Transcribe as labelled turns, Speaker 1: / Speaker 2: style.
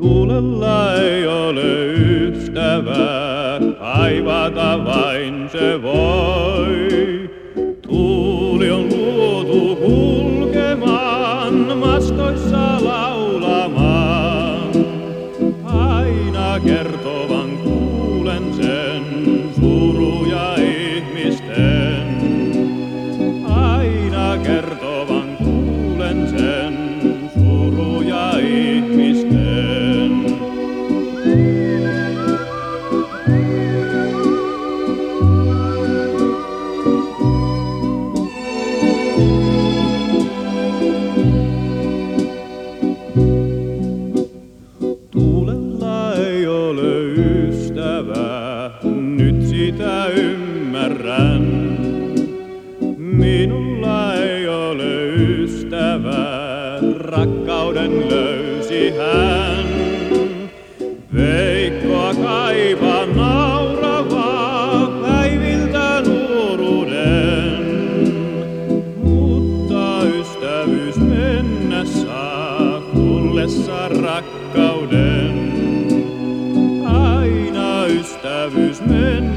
Speaker 1: Tuulella ei ole ystävää, kaivata vain se voi. Tuuli on luotu kulkemaan, mastoissa laulamaan. Aina kertovan kuulen sen, suruja ihmisten. Aina kertovan kuulen sen, suruja ihmisten. Tuulella ei ole ystävää, nyt sitä ymmärrän. Minulla ei ole ystävää, rakkauden löysi hän. Veikkoa kaipaa nauravaa päiviltä nuoruuden, mutta ystävyys mennä saa tullessa rakkauden. Aina ystävyys mennä